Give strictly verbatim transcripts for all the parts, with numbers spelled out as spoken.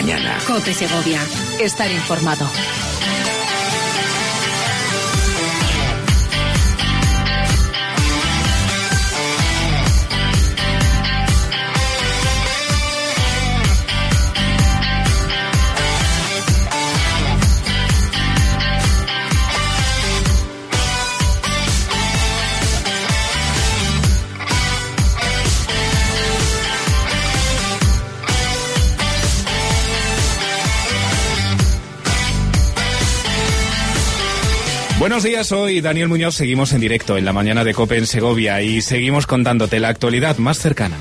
mañana. COPE Segovia. Estar informado. Buenos días, soy Daniel Muñoz, seguimos en directo en la mañana de COPE en Segovia y seguimos contándote la actualidad más cercana.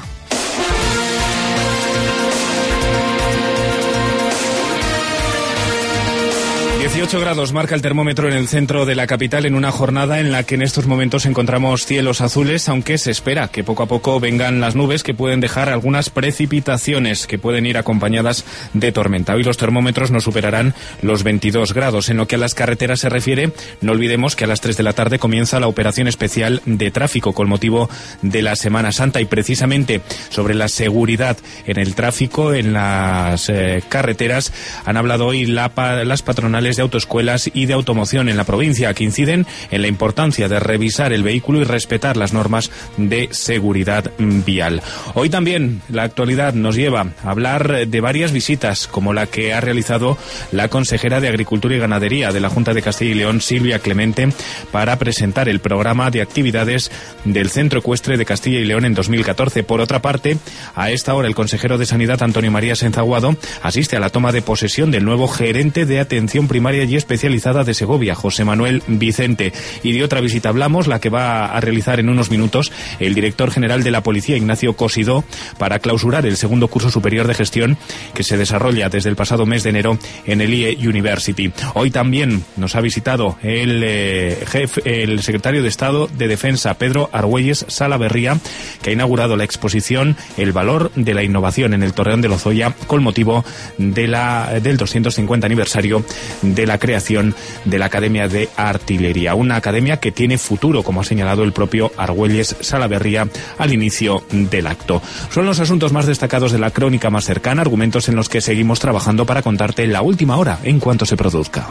dieciocho grados marca el termómetro en el centro de la capital en una jornada en la que en estos momentos encontramos cielos azules, aunque se espera que poco a poco vengan las nubes que pueden dejar algunas precipitaciones que pueden ir acompañadas de tormenta. Hoy los termómetros no superarán los veintidós grados. En lo que a las carreteras se refiere, no olvidemos que a las tres de la tarde comienza la operación especial de tráfico con motivo de la Semana Santa y precisamente sobre la seguridad en el tráfico en las eh, carreteras han hablado hoy la, las patronales de autoescuelas y de automoción en la provincia, que inciden en la importancia de revisar el vehículo y respetar las normas de seguridad vial. Hoy también la actualidad nos lleva a hablar de varias visitas, como la que ha realizado la consejera de Agricultura y Ganadería de la Junta de Castilla y León, Silvia Clemente, para presentar el programa de actividades del Centro Ecuestre de Castilla y León en dos mil catorce. Por otra parte, a esta hora el consejero de Sanidad, Antonio María Sáenz Aguado, asiste a la toma de posesión del nuevo gerente de atención primaria y especializada de Segovia, José Manuel Vicente. Y de otra visita hablamos, la que va a realizar en unos minutos el director general de la Policía, Ignacio Cosidó, para clausurar el segundo curso superior de gestión que se desarrolla desde el pasado mes de enero en el I E University. Hoy también nos ha visitado el eh, jefe, el secretario de Estado de Defensa, Pedro Argüelles Salaverría, que ha inaugurado la exposición El valor de la innovación en el Torreón de Lozoya con motivo de la, del doscientos cincuenta aniversario de la creación de la Academia de Artillería, una academia que tiene futuro, como ha señalado el propio Argüelles Salaverría al inicio del acto. Son los asuntos más destacados de la crónica más cercana, argumentos en los que seguimos trabajando para contarte la última hora en cuanto se produzca.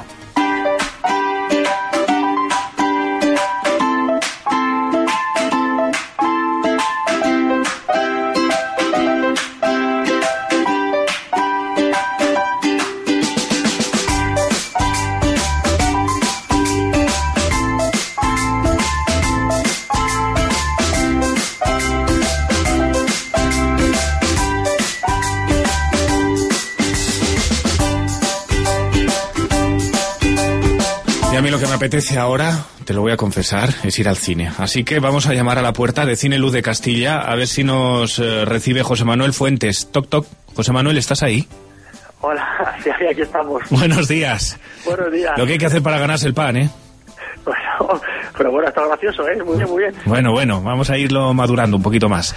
A mí lo que me apetece ahora, te lo voy a confesar, es ir al cine. Así que vamos a llamar a la puerta de Cine Luz de Castilla a ver si nos eh, recibe José Manuel Fuentes. Toc, toc. José Manuel, ¿estás ahí? Hola, sí, aquí estamos. Buenos días. Buenos días. Lo que hay que hacer para ganarse el pan, ¿eh? Bueno, pero bueno, está gracioso, ¿eh? Muy bien, muy bien. Bueno, bueno, vamos a irlo madurando un poquito más.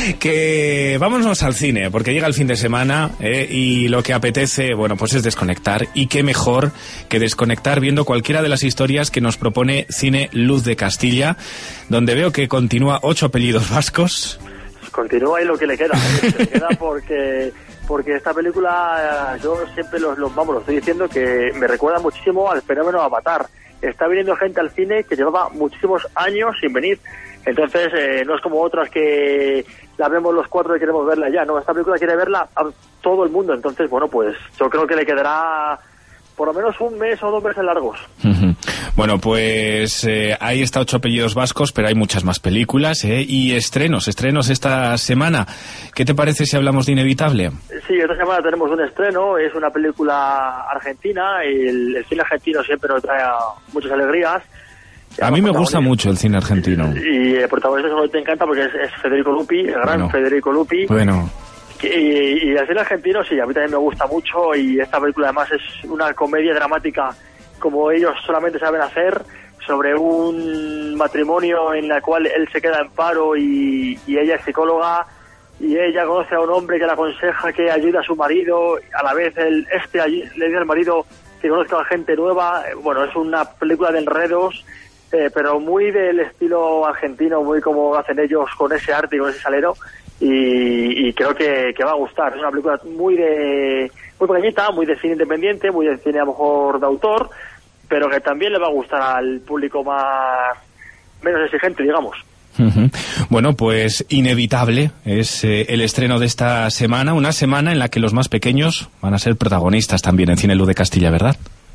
Que vámonos al cine, porque llega el fin de semana ¿eh? y lo que apetece, bueno, pues es desconectar. Y qué mejor que desconectar viendo cualquiera de las historias que nos propone Cine Luz de Castilla, donde veo que continúa Ocho apellidos vascos. Continúa y lo que le queda, ¿eh? Le queda porque... porque esta película, yo siempre los, los vamos, lo estoy diciendo, que me recuerda muchísimo al fenómeno Avatar. Está viniendo gente al cine que llevaba muchísimos años sin venir. Entonces, eh, no es como otras que la vemos los cuatro y queremos verla ya. No, esta película quiere verla a todo el mundo. Entonces, bueno, pues yo creo que le quedará por lo menos un mes o dos meses largos. Uh-huh. Bueno, pues eh, ahí está Ocho apellidos vascos, pero hay muchas más películas ¿eh? y estrenos, estrenos esta semana. ¿Qué te parece si hablamos de Inevitable? Sí, esta semana tenemos un estreno, es una película argentina, el, el cine argentino siempre nos trae muchas alegrías. A mí me gusta mucho el cine argentino. Y el protagonista solo te encanta porque es, es Federico Lupi, el gran bueno, Federico Lupi. Bueno. Y, y el cine argentino sí, a mí también me gusta mucho y esta película además es una comedia dramática como ellos solamente saben hacer, sobre un matrimonio en la cual él se queda en paro y, y ella es psicóloga y ella conoce a un hombre que le aconseja que ayude a su marido, a la vez el, este le dice al marido que conozca a gente nueva. Bueno, es una película de enredos, eh, pero muy del estilo argentino, muy como hacen ellos con ese arte y con ese salero. y, y creo que, que va a gustar. Es una película muy de muy pequeñita, muy de cine independiente, muy de cine a lo mejor de autor, pero que también le va a gustar al público más menos exigente, digamos. Uh-huh. Bueno, pues inevitable es eh, el estreno de esta semana, una semana en la que los más pequeños van a ser protagonistas también en Cine Luz de Castilla, ¿verdad?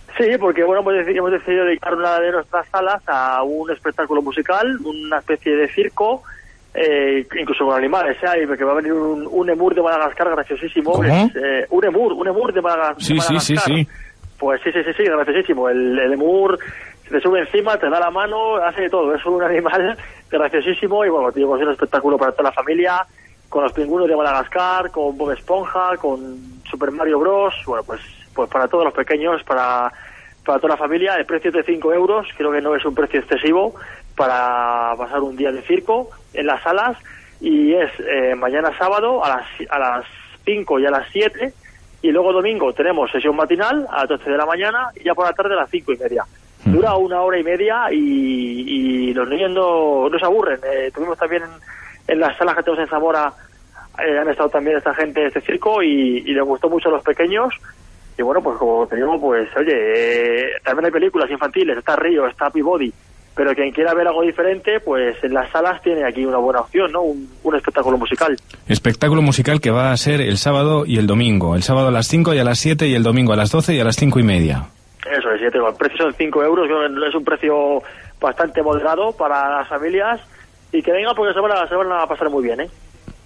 ¿Cómo? Es, eh, un emur, un emur de, Madagas- sí, de Madagascar. Sí, sí, sí. Pues sí, sí, sí, sí, graciosísimo. El, el emur se te sube encima, te da la mano, hace de todo. Es un animal graciosísimo y bueno, tío, pues es un espectáculo para toda la familia, con los pingüinos de Madagascar, con Bob Esponja, con Super Mario Bros. Bueno, pues, pues para todos los pequeños, para, para toda la familia. El precio es de cinco euros, creo que no es un precio excesivo para pasar un día de circo en las salas, y es eh, mañana sábado a las, a las cinco y a las siete, y luego domingo tenemos sesión matinal a las doce de la mañana y ya por la tarde a las cinco y media. Dura una hora y media y, y los niños no, no se aburren. Eh, tuvimos también en, en las salas que tenemos en Zamora, eh, han estado también esta gente de este circo y, y les gustó mucho a los pequeños. Y bueno, pues como te digo, pues oye, eh, también hay películas infantiles, está Río, está Peabody, pero quien quiera ver algo diferente, pues en las salas tiene aquí una buena opción, ¿no? Un, un espectáculo musical. Espectáculo musical que va a ser el sábado y el domingo. El sábado a las cinco y a las siete y el domingo a las doce y a las cinco y media. Eso es, ya te digo, el precio son cinco euros, creo que es un precio bastante moderado para las familias, y que vengan porque se van a, se van a pasar muy bien, ¿eh?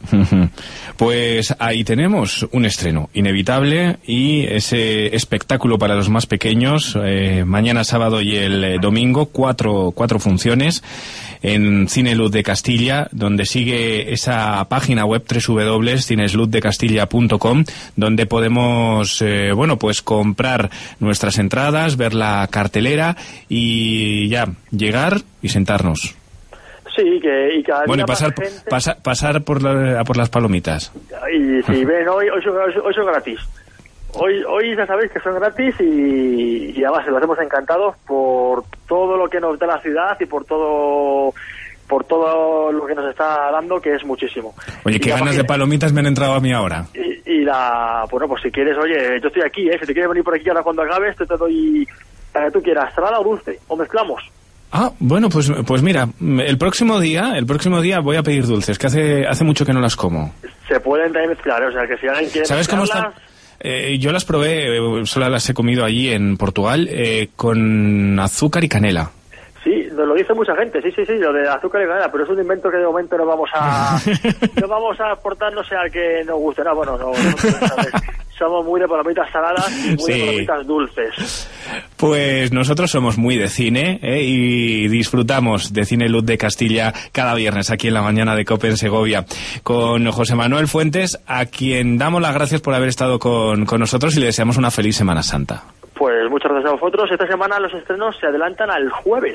Pues ahí tenemos un estreno inevitable y ese espectáculo para los más pequeños, eh, mañana sábado y el eh, domingo, cuatro, cuatro funciones en Cine Luz de Castilla, donde sigue esa página web doble u doble u doble u punto cinesluz de castilla punto com, donde podemos, eh, bueno, pues comprar nuestras entradas, ver la cartelera y ya, llegar y sentarnos. Sí, que, y cada bueno, día y pasar, más gente... pasar, pasar por, la, por las palomitas. Y si ven, hoy, hoy, son, hoy son gratis. Hoy, hoy ya sabéis que son gratis y, y además lo hacemos encantados por todo lo que nos da la ciudad y por todo por todo lo que nos está dando, que es muchísimo. Oye, qué ganas de palomitas me han entrado a mí ahora. Y, y la, bueno, pues si quieres, oye, yo estoy aquí, ¿eh? Si te quieres venir por aquí ahora cuando acabes, te, te doy la que tú quieras, salada o dulce, o mezclamos. Ah, bueno, pues pues mira, el próximo día, el próximo día voy a pedir dulces, que hace hace mucho que no las como. Se pueden también mezclar, o sea, que si alguien quiere ¿Sabes cómo están? Eh, yo las probé, eh, solo las he comido allí en Portugal, eh, con azúcar y canela. Sí, nos lo dice mucha gente, sí, sí, sí, lo de azúcar y canela, pero es un invento que de momento no vamos a no vamos a aportar, no sé, al que nos guste, no, bueno, no, no, ¿sabes? Somos muy de palomitas saladas y muy sí. de palomitas dulces. Pues nosotros somos muy de cine, ¿eh? Y disfrutamos de Cine Luz de Castilla cada viernes aquí en la mañana de COPE en Segovia con José Manuel Fuentes, a quien damos las gracias por haber estado con, con nosotros y le deseamos una feliz Semana Santa. Pues muchas gracias a vosotros. Esta semana los estrenos se adelantan al jueves,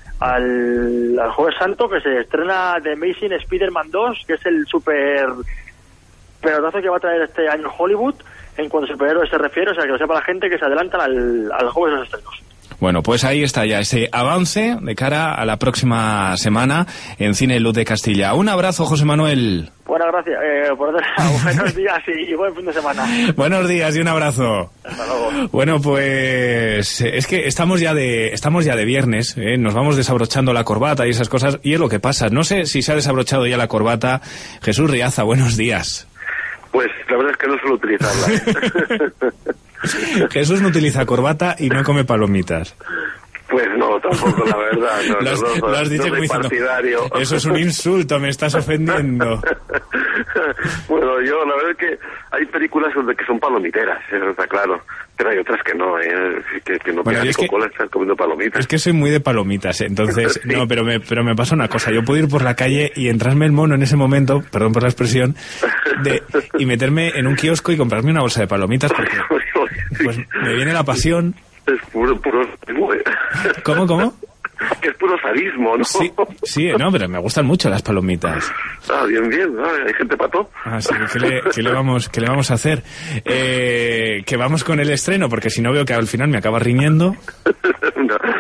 al, al jueves santo, que se estrena The Amazing Spider-Man dos, que es el super pelotazo que va a traer este año Hollywood en cuanto a superhéroes se refiere, o sea, que lo sepa la gente, que se adelantan al, al jueves los estrenos. Bueno, pues ahí está ya ese avance de cara a la próxima semana en Cine Luz de Castilla. Un abrazo, José Manuel. Buenas gracias, eh, por buenos días y, y buen fin de semana. Buenos días y un abrazo. Hasta luego. Bueno, pues es que estamos ya de estamos ya de viernes, ¿eh? Nos vamos desabrochando la corbata y esas cosas, y es lo que pasa. No sé si se ha desabrochado ya la corbata. Jesús Riaza, buenos días. Pues la verdad es que no suelo utilizarla. Jesús no utiliza corbata y no come palomitas. Pues no, tampoco, la verdad. No, lo, has, no, no, lo has dicho no como diciendo, partidario. Eso es un insulto, me estás ofendiendo. Bueno, yo la verdad es que hay películas donde que son palomiteras, eso está claro. Pero hay otras que no, ¿eh? Que, que no bueno, ni es que, cola estar comiendo palomitas. Es que soy muy de palomitas, entonces... sí. No, pero me, pero me pasa una cosa. Yo puedo ir por la calle y entrarme el mono en ese momento, perdón por la expresión, de, y meterme en un kiosco y comprarme una bolsa de palomitas porque pues me viene la pasión. Es puro, puro... ¿Cómo, cómo? Que es puro sadismo, ¿no? Sí, sí, no, pero me gustan mucho las palomitas. Ah, bien, bien, ah, hay gente pato. Ah, sí, ¿qué le, qué le vamos, qué le vamos a hacer? Eh, que vamos con el estreno, porque si no veo que al final me acaba riñendo. no, no,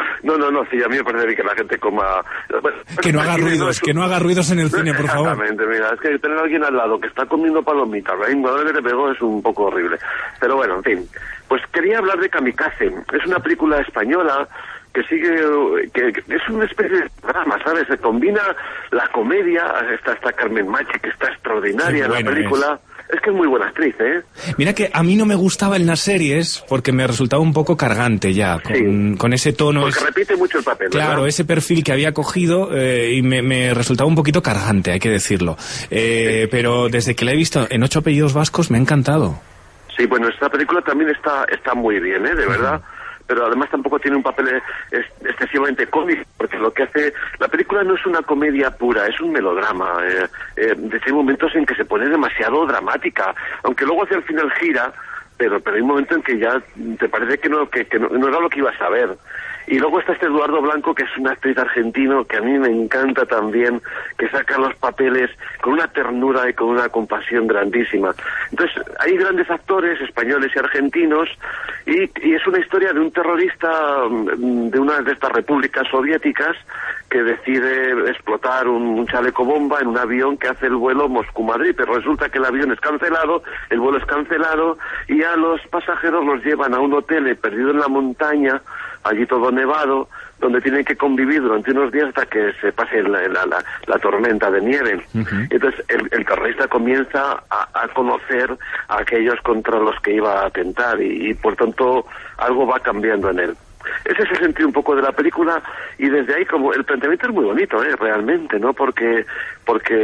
no, no, sí, a mí me parece bien que la gente coma... Bueno, que no haga ruidos, no es... que no haga ruidos en el cine, por favor. Exactamente, mira, es que tener a alguien al lado que está comiendo palomitas, la misma que te pegó es un poco horrible. Pero bueno, en fin, pues quería hablar de Kamikaze. Es una película española que sigue, que, que es una especie de drama, ¿sabes? Se combina la comedia, está, está Carmen Machi, que está extraordinaria en la película... Es. Es que es muy buena actriz, ¿eh? Mira que a mí no me gustaba en las series porque me resultaba un poco cargante ya, con, sí. con ese tono... Porque es, repite mucho el papel, claro, ¿verdad? Ese perfil que había cogido eh, y me, me resultaba un poquito cargante, hay que decirlo. Eh, sí. Pero desde que la he visto en Ocho apellidos vascos me ha encantado. Sí, bueno, esta película también está, está muy bien, ¿eh? De verdad... Uh-huh. Pero además tampoco tiene un papel es, excesivamente cómico, porque lo que hace... La película no es una comedia pura, es un melodrama. Eh, eh, hay momentos en que se pone demasiado dramática, aunque luego hacia el final gira, pero pero hay un momento en que ya te parece que no que, que no, no era lo que ibas a ver. Y luego está este Eduardo Blanco, que es un actriz argentino que a mí me encanta también, que saca los papeles con una ternura y con una compasión grandísima. Entonces, hay grandes actores españoles y argentinos, y, y es una historia de un terrorista de una de estas repúblicas soviéticas que decide explotar un, un chaleco bomba en un avión que hace el vuelo Moscú-Madrid, pero resulta que el avión es cancelado, el vuelo es cancelado, y a los pasajeros los llevan a un hotel perdido en la montaña, allí todo nevado, donde tienen que convivir durante unos días hasta que se pase la, la, la, la tormenta de nieve. Uh-huh. Entonces el, el terrorista comienza a, a conocer a aquellos contra los que iba a atentar y, y por tanto algo va cambiando en él. Ese es el sentido un poco de la película, y desde ahí como el planteamiento es muy bonito, ¿eh? Realmente, ¿no? Porque porque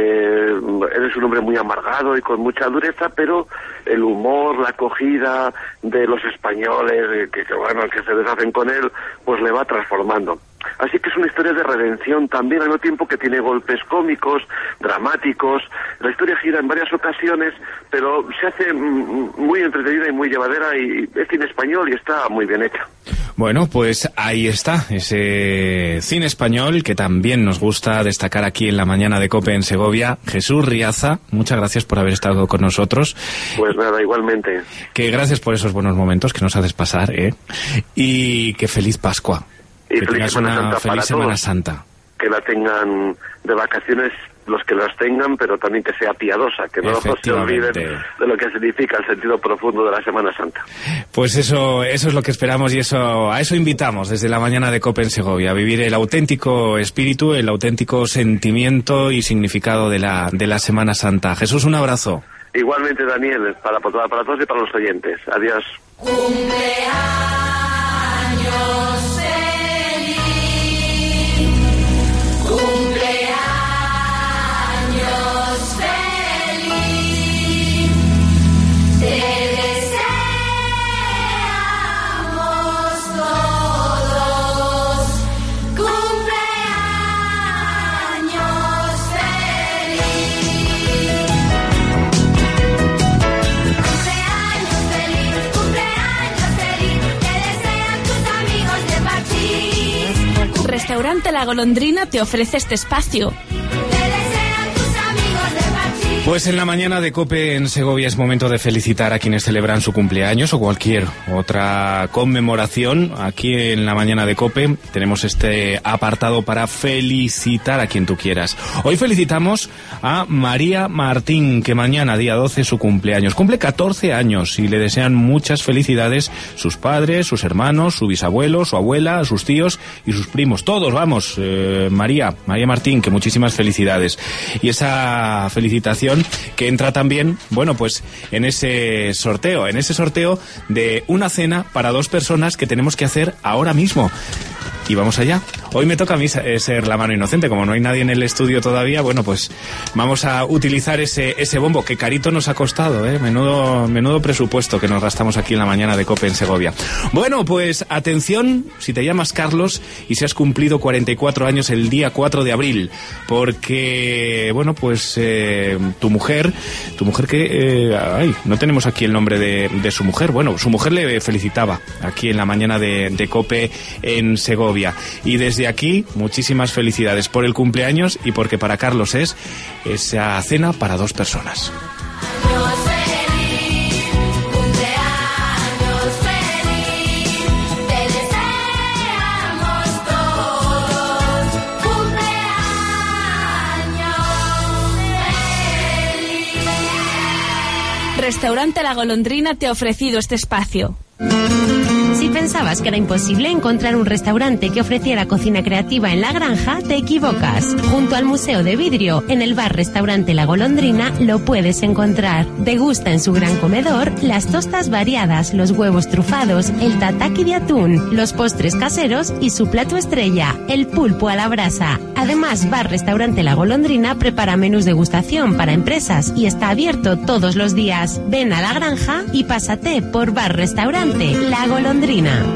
eres un hombre muy amargado y con mucha dureza, pero el humor, la acogida de los españoles, que, que bueno, que se deshacen con él, pues le va transformando. Así que es una historia de redención también, al mismo tiempo que tiene golpes cómicos, dramáticos. La historia gira en varias ocasiones, pero se hace muy entretenida y muy llevadera, y es cine español y está muy bien hecha. Bueno, pues ahí está, ese cine español que también nos gusta destacar aquí en la mañana de COPE en Segovia. Jesús Riaza, muchas gracias por haber estado con nosotros. Pues nada, igualmente. Que gracias por esos buenos momentos que nos haces pasar, ¿eh? Y que feliz Pascua. Y que feliz tengas Semana una Santa feliz para Semana todos. Santa. Que la tengan de vacaciones los que las tengan, pero también que sea piadosa, que no se olviden de lo que significa el sentido profundo de la Semana Santa. Pues eso, eso es lo que esperamos, y eso, a eso invitamos desde la mañana de COPE en Segovia, a vivir el auténtico espíritu, el auténtico sentimiento y significado de la, de la Semana Santa. Jesús, un abrazo. Igualmente, Daniel, para, para, para todos y para los oyentes. Adiós. Cumpleaños feliz, cumpleaños feliz, te deseamos todos, cumpleaños feliz, cumpleaños feliz, cumpleaños feliz, te desean tus amigos de Parchís. Restaurante La Golondrina te ofrece este espacio. Pues en la mañana de COPE en Segovia es momento de felicitar a quienes celebran su cumpleaños o cualquier otra conmemoración. Aquí en la mañana de COPE tenemos este apartado para felicitar a quien tú quieras. Hoy felicitamos a María Martín, que mañana, día doce, es su cumpleaños. Cumple catorce años y le desean muchas felicidades sus padres, sus hermanos, su bisabuelo, su abuela, sus tíos y sus primos. Todos, vamos, eh, María, María Martín, que muchísimas felicidades. Y esa felicitación que entra también, bueno, pues en ese sorteo, en ese sorteo de una cena para dos personas que tenemos que hacer ahora mismo. Y vamos allá. Hoy me toca a mí ser la mano inocente. Como no hay nadie en el estudio todavía, bueno, pues vamos a utilizar ese ese bombo que carito nos ha costado, ¿eh? Menudo, menudo presupuesto que nos gastamos aquí en la mañana de COPE en Segovia. Bueno, pues atención, si te llamas Carlos y si has cumplido cuarenta y cuatro años el día cuatro de abril, porque, bueno, pues eh, tu mujer, tu mujer que, eh, ay, no tenemos aquí el nombre de, de su mujer. Bueno, su mujer le felicitaba aquí en la mañana de, de COPE en Segovia. Y desde aquí, muchísimas felicidades por el cumpleaños y porque para Carlos es esa cena para dos personas. Restaurante La Golondrina te ha ofrecido este espacio. Si pensabas que era imposible encontrar un restaurante que ofreciera cocina creativa en La Granja, te equivocas. Junto al Museo de Vidrio, en el bar-restaurante La Golondrina, lo puedes encontrar. Degusta en su gran comedor las tostas variadas, los huevos trufados, el tataki de atún, los postres caseros y su plato estrella, el pulpo a la brasa. Además, bar-restaurante La Golondrina prepara menús de degustación para empresas y está abierto todos los días. Ven a La Granja y pásate por bar-restaurante La Golondrina.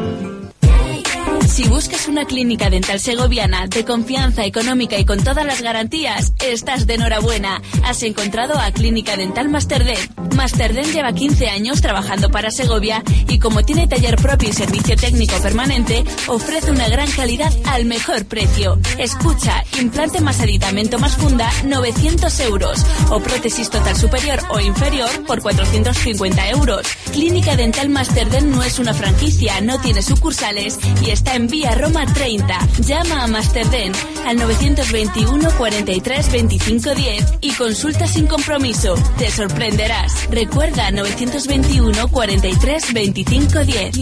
Si buscas una clínica dental segoviana de confianza económica y con todas las garantías, estás de enhorabuena. Has encontrado a Clínica Dental Masterdent. Masterdent lleva quince años trabajando para Segovia y como tiene taller propio y servicio técnico permanente, ofrece una gran calidad al mejor precio. Escucha, implante más aditamento más funda, novecientos euros. O prótesis total superior o inferior por cuatrocientos cincuenta euros. Clínica Dental Masterdent no es una franquicia, no tiene sucursales y está en Vía Roma treinta. Llama a Masterdent al novecientos veintiuno cuarenta y tres veinticinco diez y consulta sin compromiso. Te sorprenderás. Recuerda novecientos veintiuno cuarenta y tres veinticinco diez.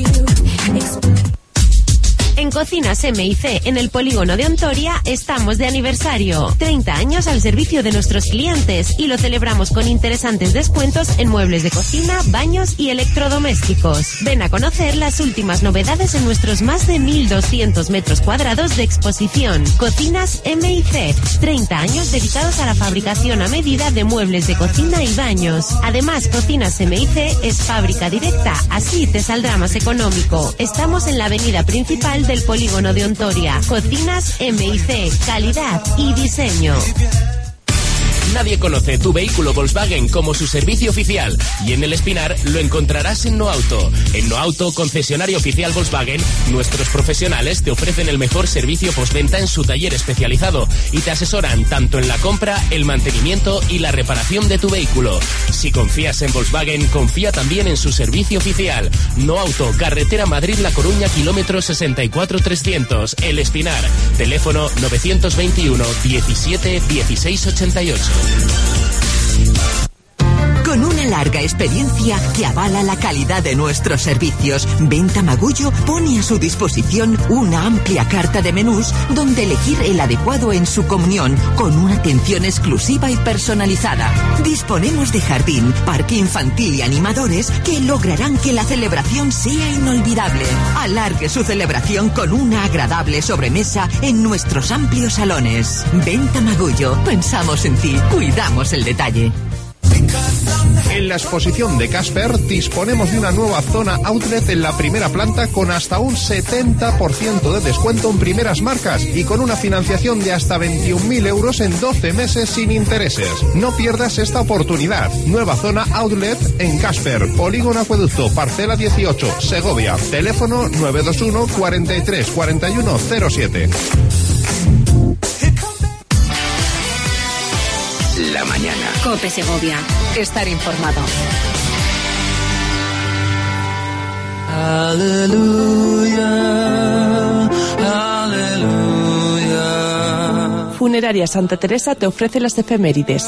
En Cocinas M y C, en el polígono de Ontoria, estamos de aniversario. treinta años al servicio de nuestros clientes y lo celebramos con interesantes descuentos en muebles de cocina, baños y electrodomésticos. Ven a conocer las últimas novedades en nuestros más de mil doscientos metros cuadrados de exposición. Cocinas M y C, treinta años dedicados a la fabricación a medida de muebles de cocina y baños. Además, Cocinas M y C es fábrica directa, así te saldrá más económico. Estamos en la avenida principal del polígono de Ontoria. Cocinas M y C, calidad y diseño. Nadie conoce tu vehículo Volkswagen como su servicio oficial y en El Espinar lo encontrarás en NoAuto. En NoAuto, concesionario oficial Volkswagen, nuestros profesionales te ofrecen el mejor servicio postventa en su taller especializado y te asesoran tanto en la compra, el mantenimiento y la reparación de tu vehículo. Si confías en Volkswagen, confía también en su servicio oficial. NoAuto, carretera Madrid-La Coruña, kilómetro sesenta y cuatro trescientos, El Espinar. Teléfono novecientos veintiuno diecisiete dieciséis ochenta y ocho. Con una larga experiencia que avala la calidad de nuestros servicios, Venta Magullo pone a su disposición una amplia carta de menús donde elegir el adecuado en su comunión, con una atención exclusiva y personalizada. Disponemos de jardín, parque infantil y animadores que lograrán que la celebración sea inolvidable. Alargue su celebración con una agradable sobremesa en nuestros amplios salones. Venta Magullo, pensamos en ti, cuidamos el detalle. En la exposición de Casper disponemos de una nueva zona outlet en la primera planta con hasta un setenta por ciento de descuento en primeras marcas y con una financiación de hasta veintiún mil euros en doce meses sin intereses. No pierdas esta oportunidad. Nueva zona outlet en Casper, Polígono Acueducto, parcela dieciocho, Segovia. Teléfono nueve dos uno cuarenta y tres cuarenta y uno cero siete. La mañana. COPE Segovia. Estar informado. Aleluya, aleluya. Funeraria Santa Teresa te ofrece las efemérides.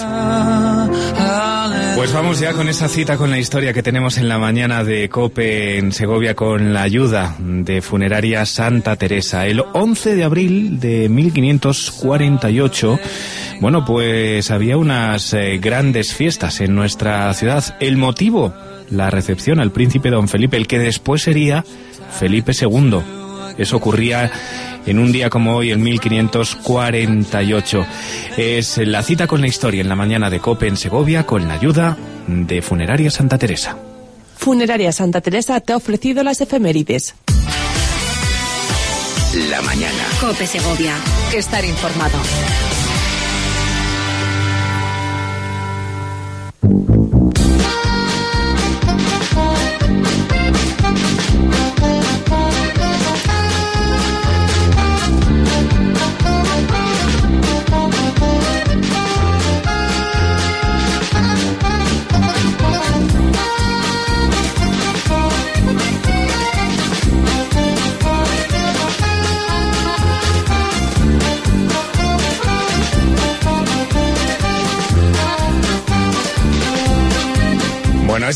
Pues vamos ya con esa cita con la historia que tenemos en la mañana de COPE en Segovia con la ayuda de Funeraria Santa Teresa. El once de abril de mil quinientos cuarenta y ocho, bueno, pues había unas eh, grandes fiestas en nuestra ciudad. El motivo, la recepción al príncipe don Felipe, el que después sería Felipe segundo. Eso ocurría en un día como hoy, en mil quinientos cuarenta y ocho. Es la cita con la historia en la mañana de COPE en Segovia con la ayuda de Funeraria Santa Teresa. Funeraria Santa Teresa te ha ofrecido las efemérides. La mañana. COPE Segovia. Estar informado.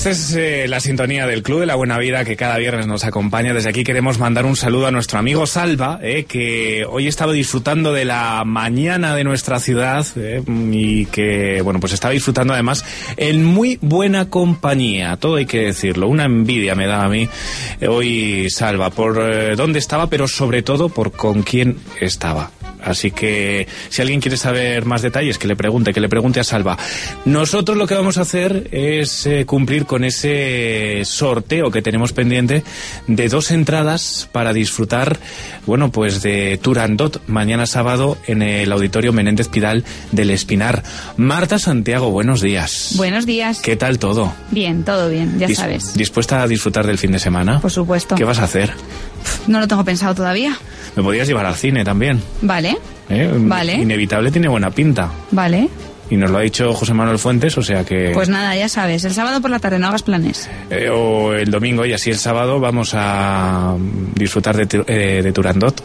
Esta es eh, la sintonía del Club de la Buena Vida que cada viernes nos acompaña. Desde aquí queremos mandar un saludo a nuestro amigo Salva, eh, que hoy estaba disfrutando de la mañana de nuestra ciudad eh, y que, bueno, pues estaba disfrutando además en muy buena compañía. Todo hay que decirlo. Una envidia me da a mí eh, hoy Salva por eh, dónde estaba, pero sobre todo por con quién estaba. Así que si alguien quiere saber más detalles, que le pregunte, que le pregunte a Salva. Nosotros lo que vamos a hacer es eh, cumplir con ese sorteo que tenemos pendiente de dos entradas para disfrutar, bueno, pues de Turandot mañana sábado en el Auditorio Menéndez Pidal del Espinar. Marta Santiago, buenos días. Buenos días. ¿Qué tal todo? Bien, todo bien, ya Dis- sabes. ¿Dispuesta a disfrutar del fin de semana? Por supuesto. ¿Qué vas a hacer? No lo tengo pensado todavía. Me podrías llevar al cine también. Vale. ¿Eh? Vale. Inevitable tiene buena pinta. Vale. Y nos lo ha dicho José Manuel Fuentes, o sea que... Pues nada, ya sabes, el sábado por la tarde no hagas planes. Eh, o el domingo, y así el sábado vamos a disfrutar de, tu- eh, de Turandot.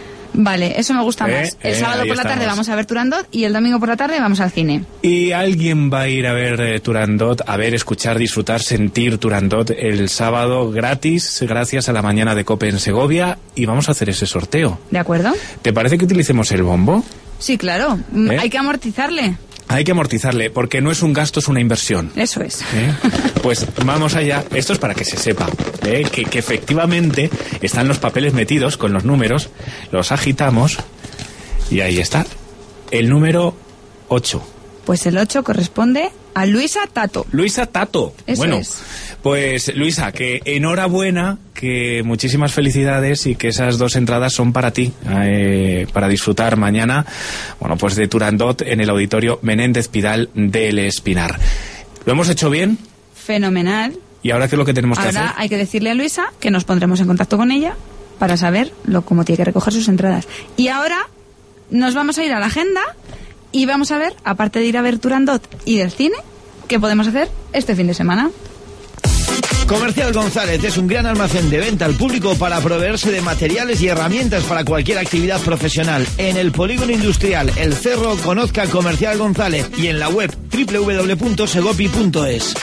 Vale, eso me gusta Eh, más. El eh, sábado ahí por la tarde estamos. vamos a ver Turandot y el domingo por la tarde vamos al cine. Y alguien va a ir a ver eh, Turandot, a ver, escuchar, disfrutar, sentir Turandot el sábado gratis, gracias a la mañana de COPE en Segovia, y vamos a hacer ese sorteo. ¿De acuerdo? ¿Te parece que utilicemos el bombo? Sí, claro. Mm, ¿Eh? Hay que amortizarle. Hay que amortizarle, porque no es un gasto, es una inversión. Eso es. ¿Eh? Pues vamos allá. Esto es para que se sepa ¿eh? que, que efectivamente están los papeles metidos con los números, los agitamos y ahí está. El número ocho. Pues el ocho corresponde a Luisa Tato. Luisa Tato. Eso bueno, es. pues Luisa, que enhorabuena, que muchísimas felicidades y que esas dos entradas son para ti, eh, para disfrutar mañana, bueno, pues de Turandot en el Auditorio Menéndez Pidal del Espinar. ¿Lo hemos hecho bien? Fenomenal. ¿Y ahora qué es lo que tenemos que Ahora hacer? hay que decirle a Luisa que nos pondremos en contacto con ella para saber lo, cómo tiene que recoger sus entradas. Y ahora nos vamos a ir a la agenda y vamos a ver, aparte de ir a ver Turandot y del cine, qué podemos hacer este fin de semana. Comercial González es un gran almacén de venta al público para proveerse de materiales y herramientas para cualquier actividad profesional. En el Polígono Industrial El Cerro, conozca Comercial González y en la web doble u doble u doble u punto segopi punto es.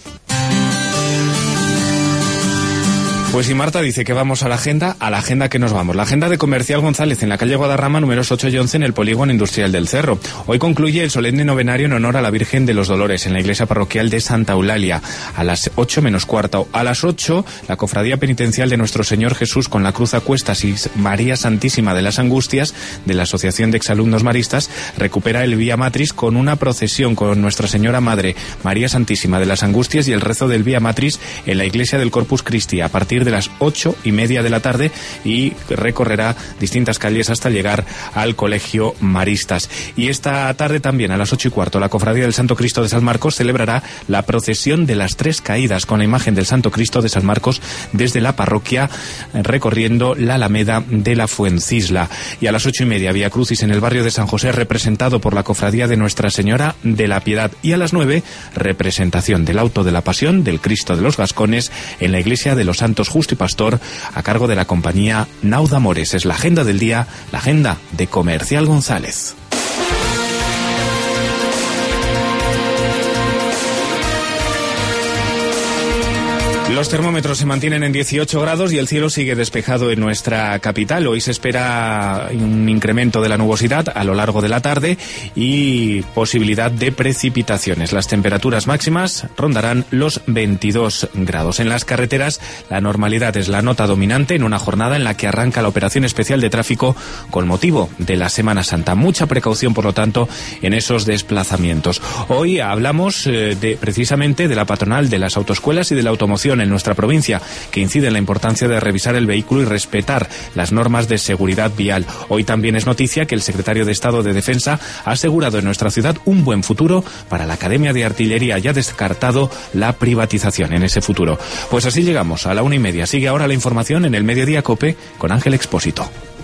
Pues si Marta dice que vamos a la agenda, a la agenda que nos vamos. La agenda de Comercial González en la calle Guadarrama, números ocho y once en el Polígono Industrial del Cerro. Hoy concluye el solemne novenario en honor a la Virgen de los Dolores en la iglesia parroquial de Santa Eulalia. A las ocho menos cuarto. A las ocho, la Cofradía Penitencial de Nuestro Señor Jesús con la Cruz a Cuestas y María Santísima de las Angustias de la Asociación de Exalumnos Maristas recupera el Vía Matris con una procesión con Nuestra Señora Madre, María Santísima de las Angustias y el rezo del Vía Matris en la iglesia del Corpus Christi a partir de las ocho y media de la tarde y recorrerá distintas calles hasta llegar al Colegio Maristas. Y esta tarde también a las ocho y cuarto la Cofradía del Santo Cristo de San Marcos celebrará la procesión de las Tres Caídas con la imagen del Santo Cristo de San Marcos desde la parroquia recorriendo la Alameda de la Fuencisla. Y a las ocho y media Vía Crucis en el barrio de San José representado por la Cofradía de Nuestra Señora de la Piedad. Y a las nueve representación del Auto de la Pasión del Cristo de los Gascones en la iglesia de los Santos Justo y Pastor a cargo de la compañía Nauda Mores. Es la agenda del día, la agenda de Comercial González. Los termómetros se mantienen en dieciocho grados y el cielo sigue despejado en nuestra capital. Hoy se espera un incremento de la nubosidad a lo largo de la tarde y posibilidad de precipitaciones. Las temperaturas máximas rondarán los veintidós grados. En las carreteras, la normalidad es la nota dominante en una jornada en la que arranca la operación especial de tráfico con motivo de la Semana Santa. Mucha precaución, por lo tanto, en esos desplazamientos. Hoy hablamos eh, de, precisamente de la patronal de las autoescuelas y de la automoción en nuestra provincia, que incide en la importancia de revisar el vehículo y respetar las normas de seguridad vial. Hoy también es noticia que el secretario de Estado de Defensa ha asegurado en nuestra ciudad un buen futuro para la Academia de Artillería y ha descartado la privatización en ese futuro. Pues así llegamos a la una y media. Sigue ahora la información en el Mediodía COPE con Ángel Expósito.